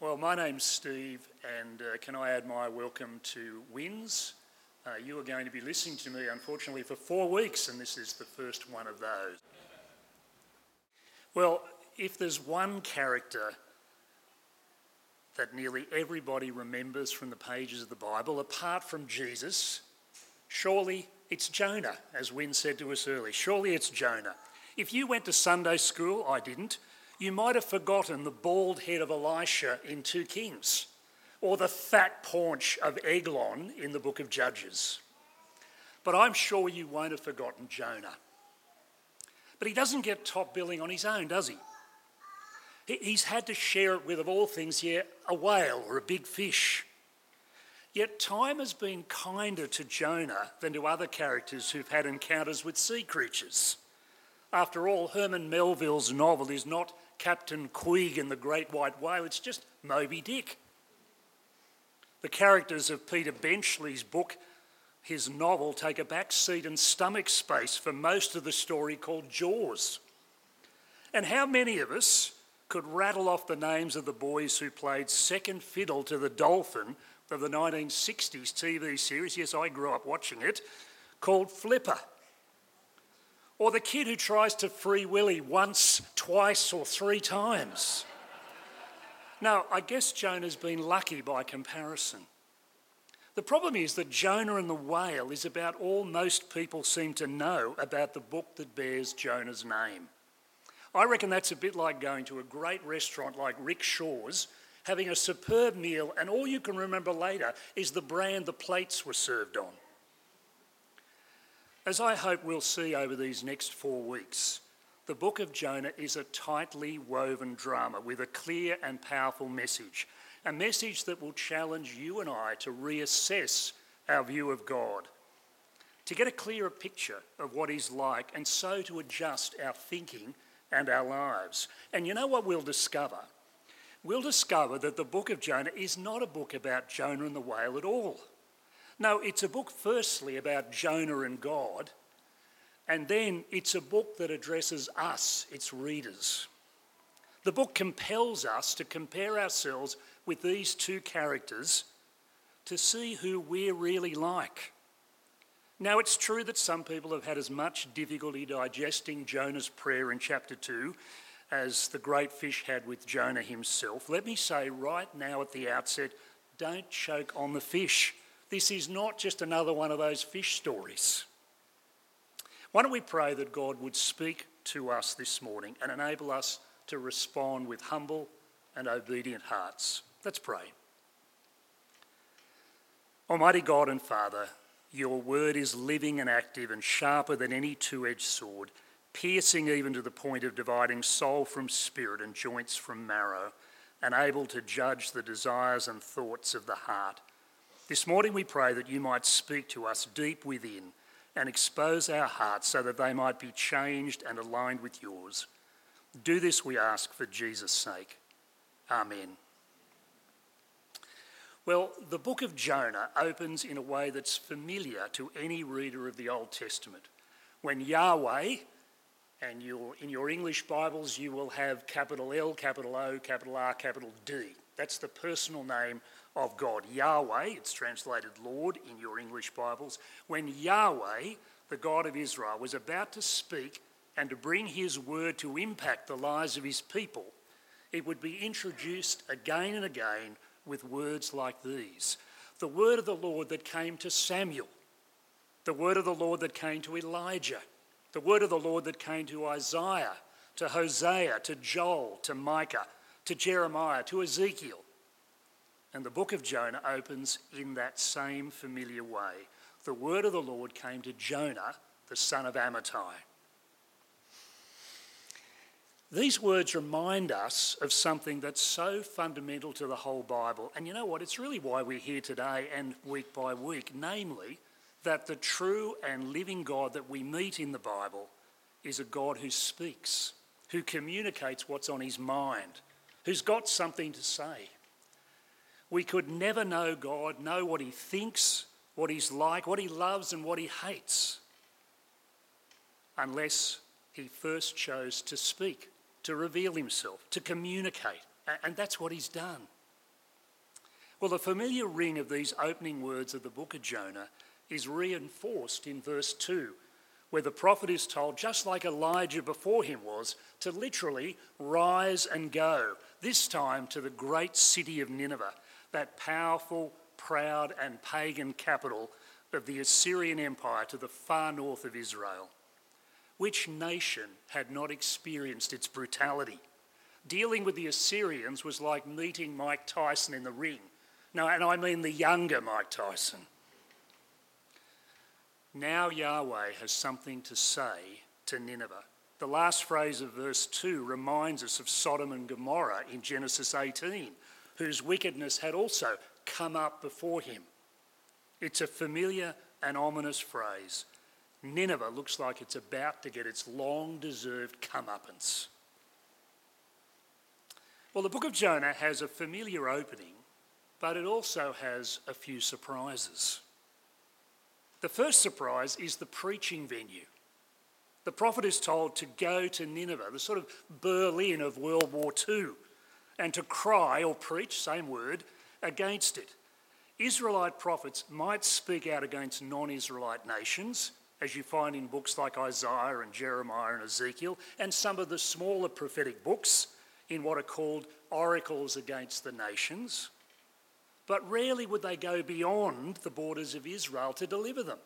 Well, my name's Steve, and can I add my welcome to Wins? You are going to be listening to me, unfortunately, for 4 weeks, and this is the first one of those. Well, if there's one character that nearly everybody remembers from the pages of the Bible, apart from Jesus, surely it's Jonah, as Wynne said to us earlier. Surely it's Jonah. If you went to Sunday school, I didn't, you might have forgotten the bald head of Elisha in 2 Kings, or the fat paunch of Eglon in the book of Judges. But I'm sure you won't have forgotten Jonah. But he doesn't get top billing on his own, does he? He's had to share it with, of all things, a whale or a big fish. Yet time has been kinder to Jonah than to other characters who've had encounters with sea creatures. After all, Herman Melville's novel is not Captain Queeg and the Great White Whale, it's just Moby Dick. The characters of Peter Benchley's book, his novel, take a back seat and stomach space for most of the story called Jaws. And how many of us could rattle off the names of the boys who played second fiddle to the Dolphin of the 1960s TV series, yes, I grew up watching it, called Flipper? Or the kid who tries to free willy once, twice or 3 times. Now, I guess Jonah's been lucky by comparison. The problem is that Jonah and the Whale is about all most people seem to know about the book that bears Jonah's name. I reckon that's a bit like going to a great restaurant like Rick Shaw's, having a superb meal, and all you can remember later is the brand the plates were served on. As I hope we'll see over these next 4 weeks, the book of Jonah is a tightly woven drama with a clear and powerful message, a message that will challenge you and I to reassess our view of God, to get a clearer picture of what he's like, and so to adjust our thinking and our lives. And you know what we'll discover? We'll discover that the book of Jonah is not a book about Jonah and the whale at all. No, it's a book firstly about Jonah and God, and then it's a book that addresses us, its readers. The book compels us to compare ourselves with these 2 characters to see who we're really like. Now, it's true that some people have had as much difficulty digesting Jonah's prayer in chapter 2 as the great fish had with Jonah himself. Let me say right now at the outset, don't choke on the fish. This is not just another one of those fish stories. Why don't we pray that God would speak to us this morning and enable us to respond with humble and obedient hearts. Let's pray. Almighty God and Father, your word is living and active and sharper than any 2-edged sword, piercing even to the point of dividing soul from spirit and joints from marrow, and able to judge the desires and thoughts of the heart. This morning we pray that you might speak to us deep within and expose our hearts so that they might be changed and aligned with yours. Do this, we ask, for Jesus' sake. Amen. Well, the book of Jonah opens in a way that's familiar to any reader of the Old Testament. When Yahweh, and in your English Bibles you will have capital L, capital O, capital R, capital D. That's the personal name of God. Yahweh, it's translated Lord in your English Bibles. When Yahweh, the God of Israel, was about to speak and to bring his word to impact the lives of his people, it would be introduced again and again with words like these. The word of the Lord that came to Samuel, the word of the Lord that came to Elijah, the word of the Lord that came to Isaiah, to Hosea, to Joel, to Micah, to Jeremiah, to Ezekiel. And the book of Jonah opens in that same familiar way. The word of the Lord came to Jonah, the son of Amittai. These words remind us of something that's so fundamental to the whole Bible. And you know what? It's really why we're here today and week by week, namely that the true and living God that we meet in the Bible is a God who speaks, who communicates what's on his mind, who's got something to say. We could never know God, know what he thinks, what he's like, what he loves and what he hates, unless he first chose to speak, to reveal himself, to communicate. And that's what he's done. Well, the familiar ring of these opening words of the book of Jonah is reinforced in verse 2, where the prophet is told, just like Elijah before him was, to literally rise and go, this time to the great city of Nineveh, that powerful, proud and pagan capital of the Assyrian Empire to the far north of Israel. Which nation had not experienced its brutality? Dealing with the Assyrians was like meeting Mike Tyson in the ring. No, and I mean the younger Mike Tyson. Now Yahweh has something to say to Nineveh. The last phrase of verse 2 reminds us of Sodom and Gomorrah in Genesis 18, whose wickedness had also come up before him. It's a familiar and ominous phrase. Nineveh looks like it's about to get its long-deserved comeuppance. Well, the book of Jonah has a familiar opening, but it also has a few surprises. The first surprise is the preaching venue. The prophet is told to go to Nineveh, the sort of Berlin of World War II, and to cry or preach, same word, against it. Israelite prophets might speak out against non-Israelite nations, as you find in books like Isaiah and Jeremiah and Ezekiel, and some of the smaller prophetic books in what are called oracles against the nations. But rarely would they go beyond the borders of Israel to deliver them.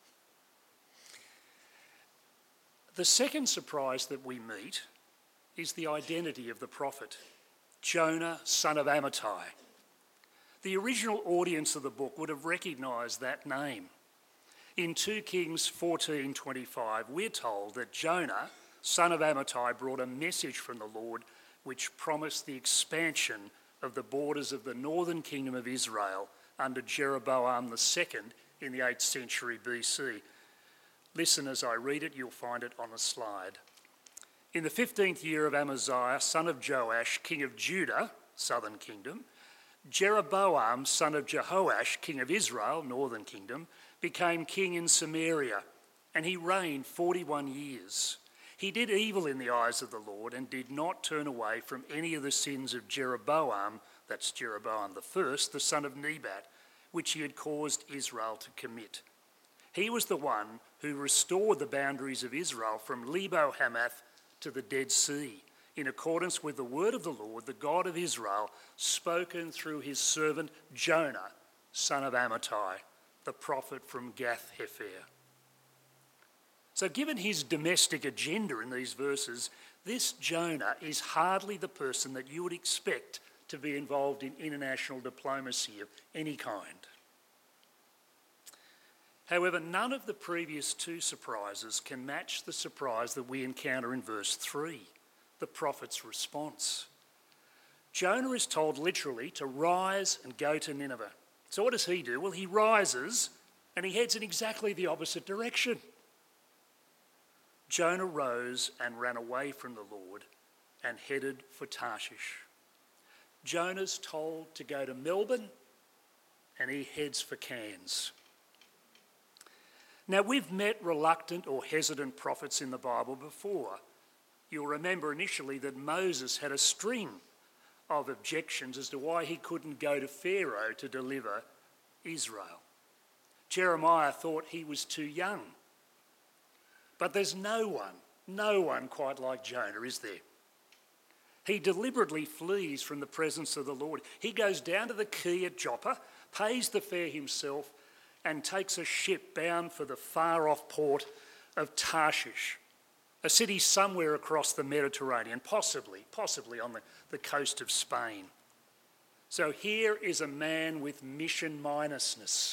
The second surprise that we meet is the identity of the prophet, Jonah, son of Amittai. The original audience of the book would have recognised that name. In 2 Kings 14:25, we're told that Jonah, son of Amittai, brought a message from the Lord which promised the expansion of the borders of the northern kingdom of Israel under Jeroboam II in the 8th century BC. Listen as I read it, you'll find it on the slide. In the 15th year of Amaziah, son of Joash, king of Judah, southern kingdom, Jeroboam, son of Jehoash, king of Israel, northern kingdom, became king in Samaria, and he reigned 41 years. He did evil in the eyes of the Lord and did not turn away from any of the sins of Jeroboam, that's Jeroboam I, the son of Nebat, which he had caused Israel to commit. He was the one who restored the boundaries of Israel from Lebo Hamath to the Dead Sea, in accordance with the word of the Lord, the God of Israel, spoken through his servant Jonah, son of Amittai, the prophet from Gath-Hepher. So given his domestic agenda in these verses, this Jonah is hardly the person that you would expect to be involved in international diplomacy of any kind. However, none of the previous two surprises can match the surprise that we encounter in verse 3, the prophet's response. Jonah is told literally to rise and go to Nineveh. So what does he do? Well, he rises and he heads in exactly the opposite direction. Jonah rose and ran away from the Lord and headed for Tarshish. Jonah's told to go to Melbourne and he heads for Cairns. Now, we've met reluctant or hesitant prophets in the Bible before. You'll remember initially that Moses had a string of objections as to why he couldn't go to Pharaoh to deliver Israel. Jeremiah thought he was too young. But there's no one quite like Jonah, is there? He deliberately flees from the presence of the Lord. He goes down to the quay at Joppa, pays the fare himself, and takes a ship bound for the far-off port of Tarshish, a city somewhere across the Mediterranean, possibly on the coast of Spain. So here is a man with mission minuснess.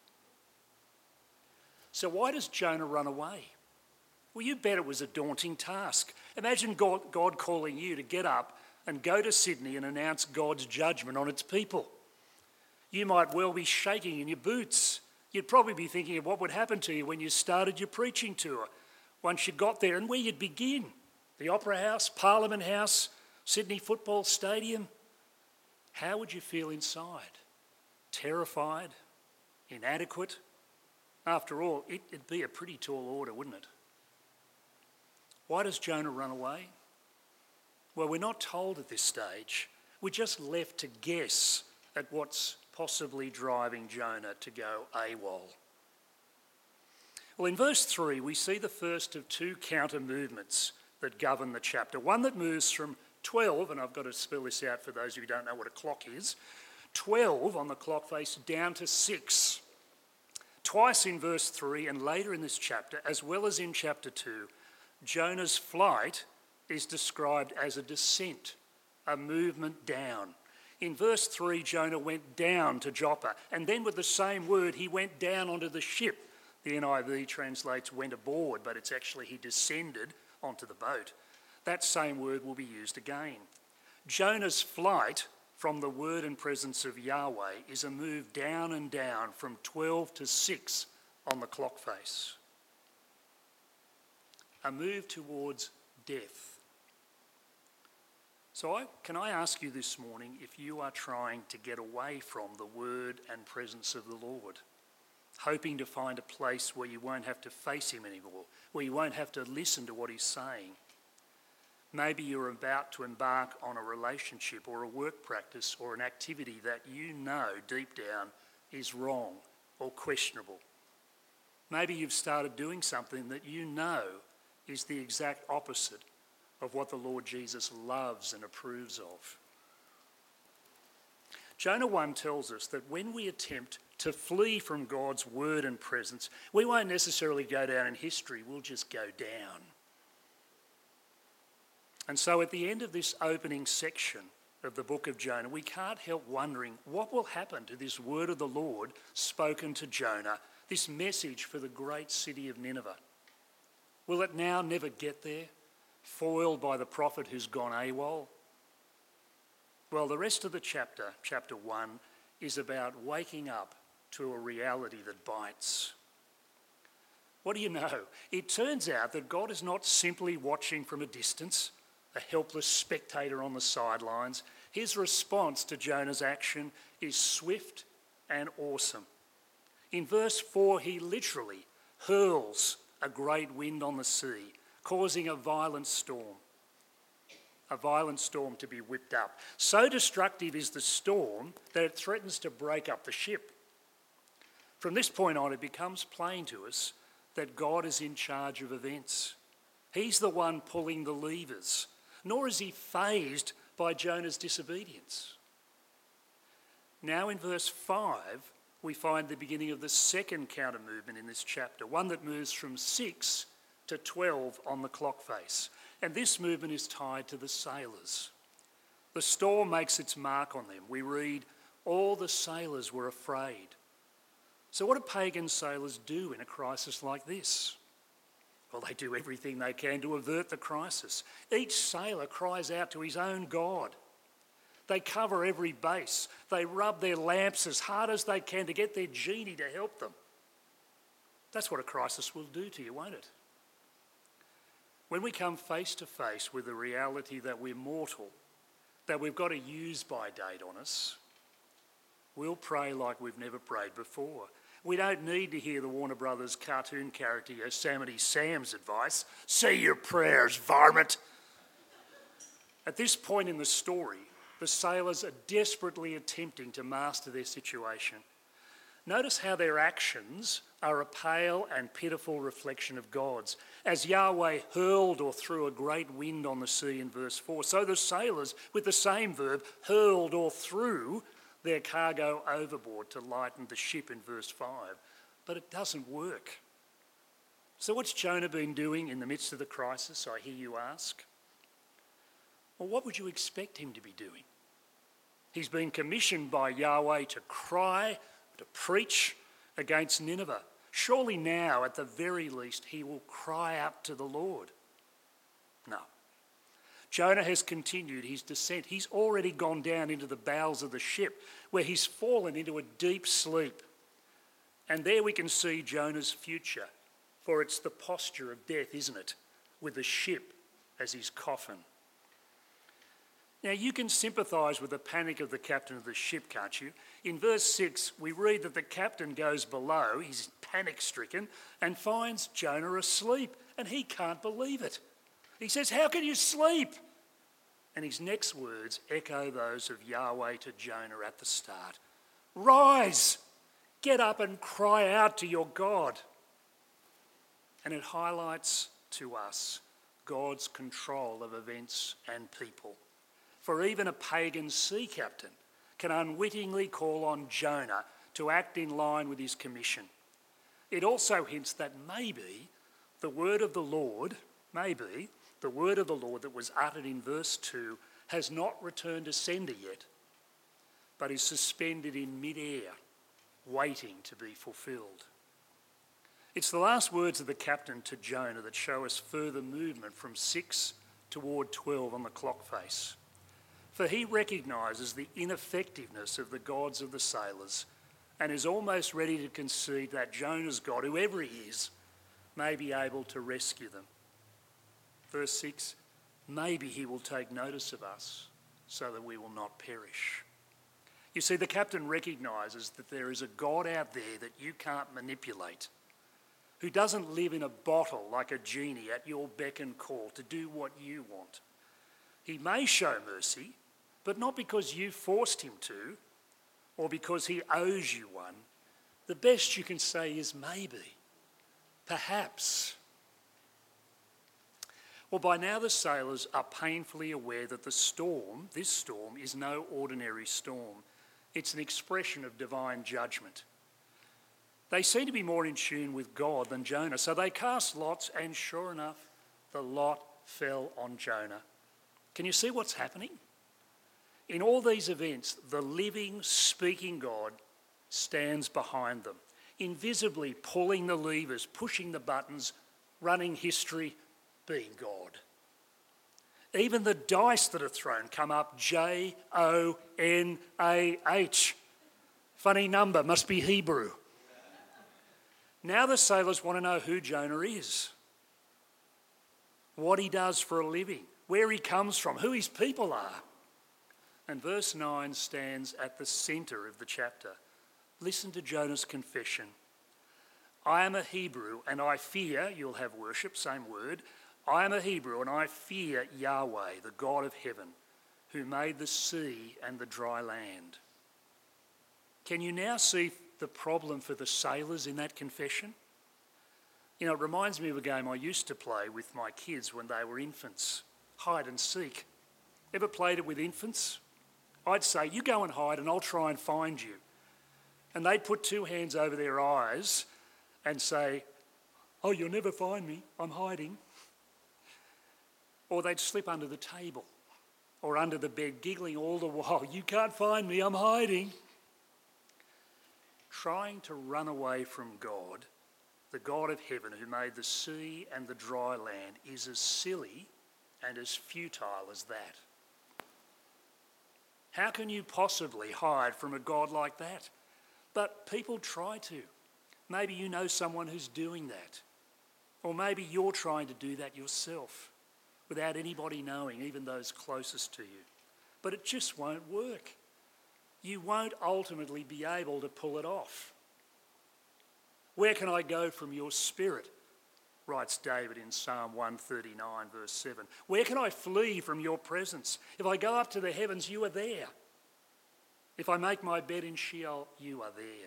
So why does Jonah run away? Well, you bet it was a daunting task. Imagine God calling you to get up and go to Sydney and announce God's judgment on its people. You might well be shaking in your boots. You'd probably be thinking of what would happen to you when you started your preaching tour, once you got there, and where you'd begin. The Opera House, Parliament House, Sydney Football Stadium. How would you feel inside? Terrified? Inadequate? After all, it'd be a pretty tall order, wouldn't it? Why does Jonah run away? Well, we're not told at this stage. We're just left to guess at what's possibly driving Jonah to go AWOL? Well, in verse 3, we see the first of two counter movements that govern the chapter. One that moves from 12, and I've got to spell this out for those who don't know what a clock is, 12 on the clock face down to 6. Twice in verse 3 and later in this chapter, as well as in chapter 2, Jonah's flight is described as a descent, a movement down. In verse 3, Jonah went down to Joppa, and then with the same word, he went down onto the ship. The NIV translates went aboard, but it's actually he descended onto the boat. That same word will be used again. Jonah's flight from the word and presence of Yahweh is a move down and down from 12 to 6 on the clock face. A move towards death. So can I ask you this morning if you are trying to get away from the word and presence of the Lord, hoping to find a place where you won't have to face him anymore, where you won't have to listen to what he's saying? Maybe you're about to embark on a relationship or a work practice or an activity that you know deep down is wrong or questionable. Maybe you've started doing something that you know is the exact opposite of what the Lord Jesus loves and approves of. Jonah 1 tells us that when we attempt to flee from God's word and presence, we won't necessarily go down in history, we'll just go down. And so at the end of this opening section of the book of Jonah, we can't help wondering what will happen to this word of the Lord spoken to Jonah, this message for the great city of Nineveh. Will it now never get there, foiled by the prophet who's gone AWOL? Well, the rest of the chapter 1, is about waking up to a reality that bites. What do you know? It turns out that God is not simply watching from a distance, a helpless spectator on the sidelines. His response to Jonah's action is swift and awesome. In verse 4, he literally hurls a great wind on the sea, causing a violent storm to be whipped up. So destructive is the storm that it threatens to break up the ship. From this point on, it becomes plain to us that God is in charge of events. He's the one pulling the levers, nor is he fazed by Jonah's disobedience. Now in verse 5, we find the beginning of the second counter movement in this chapter, one that moves from 6 to 12 on the clock face. And this movement is tied to the sailors. The storm makes its mark on them. We read, all the sailors were afraid. So what do pagan sailors do in a crisis like this? Well, they do everything they can to avert the crisis. Each sailor cries out to his own God. They cover every base. They rub their lamps as hard as they can to get their genie to help them. That's what a crisis will do to you, won't it? When we come face to face with the reality that we're mortal, that we've got a use-by date on us, we'll pray like we've never prayed before. We don't need to hear the Warner Brothers cartoon character Yosemite Sam's advice, say your prayers, varmint. At this point in the story, the sailors are desperately attempting to master their situation. Notice how their actions are a pale and pitiful reflection of God's. As Yahweh hurled or threw a great wind on the sea in verse 4, so the sailors, with the same verb, hurled or threw their cargo overboard to lighten the ship in verse 5. But it doesn't work. So what's Jonah been doing in the midst of the crisis, I hear you ask? Well, what would you expect him to be doing? He's been commissioned by Yahweh to cry, to preach against Nineveh. Surely now, at the very least, he will cry out to the Lord. No. Jonah has continued his descent. He's already gone down into the bowels of the ship, where he's fallen into a deep sleep. And there we can see Jonah's future, for it's the posture of death, isn't it? With the ship as his coffin. Now, you can sympathise with the panic of the captain of the ship, can't you? In verse 6, we read that the captain goes below, he's panic-stricken, and finds Jonah asleep, and he can't believe it. He says, "How can you sleep?" And his next words echo those of Yahweh to Jonah at the start. Rise, get up and cry out to your God. And it highlights to us God's control of events and people. For even a pagan sea captain can unwittingly call on Jonah to act in line with his commission. It also hints that maybe the word of the Lord that was uttered in verse 2 has not returned to sender yet, but is suspended in mid-air, waiting to be fulfilled. It's the last words of the captain to Jonah that show us further movement from 6 toward 12 on the clock face. For he recognises the ineffectiveness of the gods of the sailors and is almost ready to concede that Jonah's God, whoever he is, may be able to rescue them. Verse 6, maybe he will take notice of us so that we will not perish. You see, the captain recognises that there is a God out there that you can't manipulate, who doesn't live in a bottle like a genie at your beck and call to do what you want. He may show mercy, but not because you forced him to or because he owes you one. The best you can say is maybe, perhaps. Well, by now the sailors are painfully aware that this storm, is no ordinary storm. It's an expression of divine judgment. They seem to be more in tune with God than Jonah, so they cast lots, and sure enough, the lot fell on Jonah. Can you see what's happening? In all these events, the living, speaking God stands behind them, invisibly pulling the levers, pushing the buttons, running history, being God. Even the dice that are thrown come up Jonah. Funny number, must be Hebrew. Now the sailors want to know who Jonah is, what he does for a living, where he comes from, who his people are. And verse 9 stands at the centre of the chapter. Listen to Jonah's confession. I am a Hebrew and I fear, you'll have worship, same word. I am a Hebrew and I fear Yahweh, the God of heaven, who made the sea and the dry land. Can you now see the problem for the sailors in that confession? You know, it reminds me of a game I used to play with my kids when they were infants, hide and seek. Ever played it with infants? I'd say, you go and hide and I'll try and find you. And they'd put two hands over their eyes and say, oh, you'll never find me, I'm hiding. Or they'd slip under the table or under the bed, giggling all the while, you can't find me, I'm hiding. Trying to run away from God, the God of heaven who made the sea and the dry land, is as silly and as futile as that. How can you possibly hide from a God like that? But people try to. Maybe you know someone who's doing that. Or maybe you're trying to do that yourself without anybody knowing, even those closest to you. But it just won't work. You won't ultimately be able to pull it off. Where can I go from your spirit? Writes David in Psalm 139, verse 7. Where can I flee from your presence? If I go up to the heavens, you are there. If I make my bed in Sheol, you are there.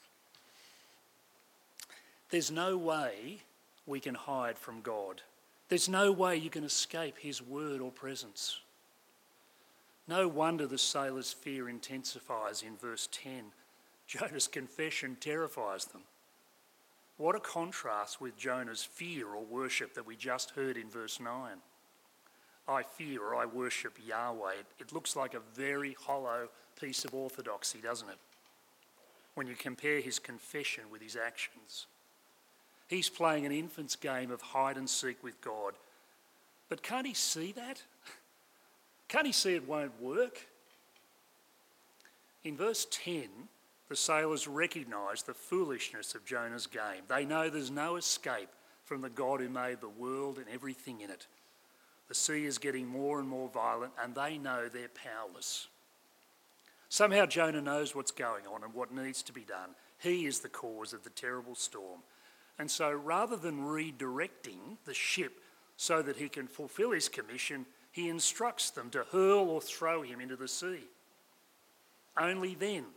There's no way we can hide from God. There's no way you can escape his word or presence. No wonder the sailors' fear intensifies in verse 10. Jonah's confession terrifies them. What a contrast with Jonah's fear or worship that we just heard in verse 9. I fear or I worship Yahweh. It looks like a very hollow piece of orthodoxy, doesn't it? When you compare his confession with his actions. He's playing an infant's game of hide and seek with God. But can't he see that? Can't he see it won't work? In verse 10, the sailors recognise the foolishness of Jonah's game. They know there's no escape from the God who made the world and everything in it. The sea is getting more and more violent and they know they're powerless. Somehow Jonah knows what's going on and what needs to be done. He is the cause of the terrible storm. And so rather than redirecting the ship so that he can fulfil his commission, he instructs them to hurl or throw him into the sea. Only then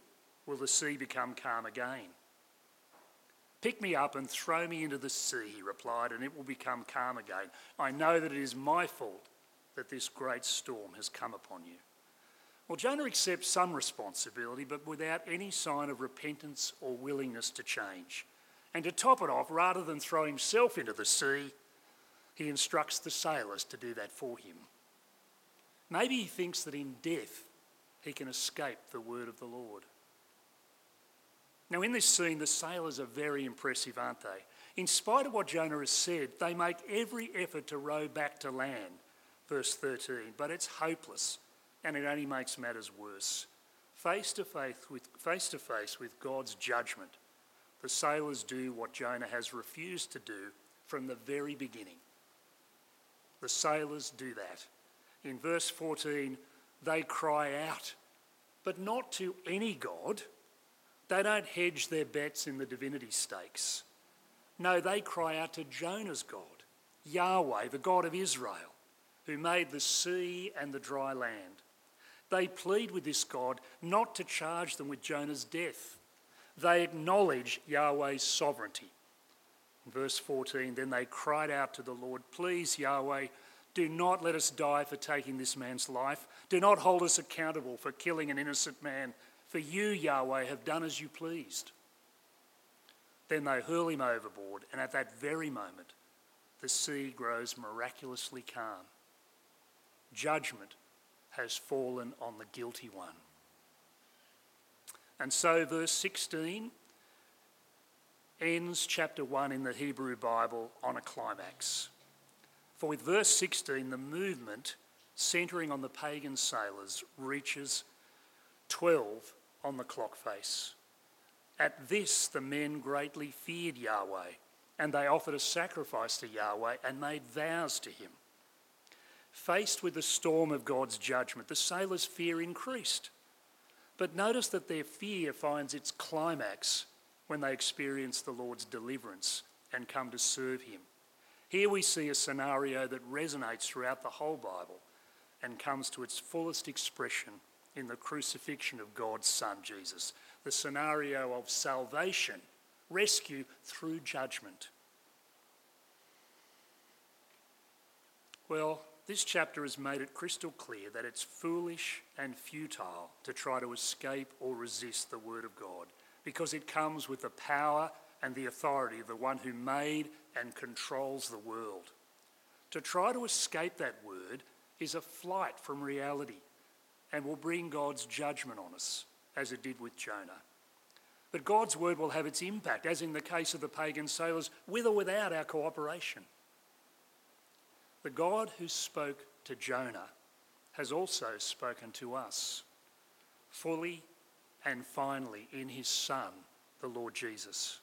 will the sea become calm again. Pick me up and throw me into the sea, he replied, and it will become calm again. I know that it is my fault that this great storm has come upon you. Well, Jonah accepts some responsibility, but without any sign of repentance or willingness to change. And to top it off, rather than throw himself into the sea, he instructs the sailors to do that for him. Maybe he thinks that in death he can escape the word of the Lord. Now, in this scene, the sailors are very impressive, aren't they? In spite of what Jonah has said, they make every effort to row back to land, verse 13, but it's hopeless, and it only makes matters worse. Face to face with God's judgment, the sailors do what Jonah has refused to do from the very beginning. The sailors do that. In verse 14, they cry out, but not to any god. They don't hedge their bets in the divinity stakes. No, they cry out to Jonah's God, Yahweh, the God of Israel, who made the sea and the dry land. They plead with this God not to charge them with Jonah's death. They acknowledge Yahweh's sovereignty. In verse 14, then they cried out to the Lord, please, Yahweh, do not let us die for taking this man's life. Do not hold us accountable for killing an innocent man. For you, Yahweh, have done as you pleased. Then they hurl him overboard, and at that very moment, the sea grows miraculously calm. Judgment has fallen on the guilty one. And so verse 16 ends chapter 1 in the Hebrew Bible on a climax. For with verse 16, the movement centering on the pagan sailors reaches 12 on the clock face. At this, the men greatly feared Yahweh, and they offered a sacrifice to Yahweh and made vows to him. Faced with the storm of God's judgment, the sailors' fear increased. But notice that their fear finds its climax when they experience the Lord's deliverance and come to serve him. Here we see a scenario that resonates throughout the whole Bible and comes to its fullest expression in the crucifixion of God's Son, Jesus, the scenario of salvation, rescue through judgment. Well, this chapter has made it crystal clear that it's foolish and futile to try to escape or resist the word of God, because it comes with the power and the authority of the one who made and controls the world. To try to escape that word is a flight from reality and will bring God's judgment on us, as it did with Jonah. But God's word will have its impact, as in the case of the pagan sailors, with or without our cooperation. The God who spoke to Jonah has also spoken to us, fully and finally in his Son, the Lord Jesus.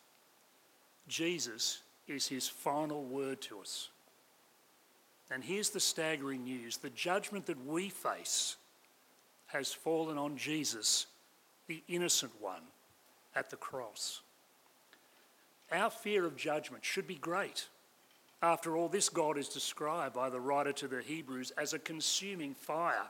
Jesus is his final word to us. And here's the staggering news. The judgment that we face has fallen on Jesus, the innocent one, at the cross. Our fear of judgment should be great. After all, this God is described by the writer to the Hebrews as a consuming fire.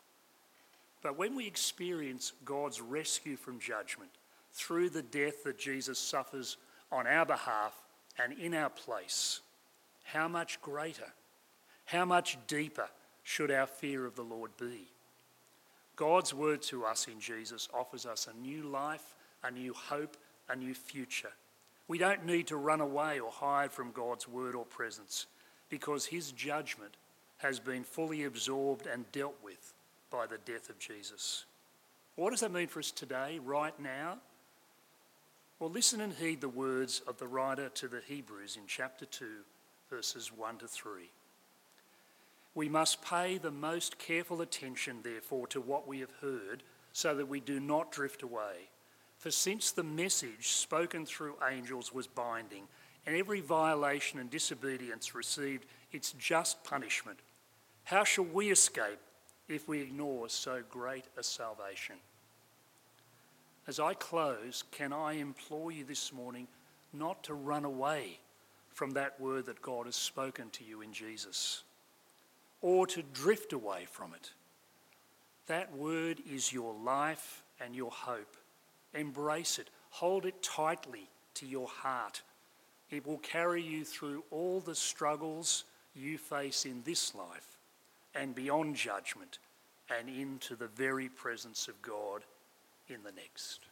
But when we experience God's rescue from judgment through the death that Jesus suffers on our behalf and in our place, how much greater, how much deeper should our fear of the Lord be? God's word to us in Jesus offers us a new life, a new hope, a new future. We don't need to run away or hide from God's word or presence, because his judgment has been fully absorbed and dealt with by the death of Jesus. What does that mean for us today, right now? Well, listen and heed the words of the writer to the Hebrews in chapter 2, verses 1 to 3. We must pay the most careful attention, therefore, to what we have heard, so that we do not drift away. For since the message spoken through angels was binding, and every violation and disobedience received its just punishment, how shall we escape if we ignore so great a salvation? As I close, can I implore you this morning not to run away from that word that God has spoken to you in Jesus, or to drift away from it. That word is your life and your hope. Embrace it. Hold it tightly to your heart. It will carry you through all the struggles you face in this life and beyond judgment and into the very presence of God in the next.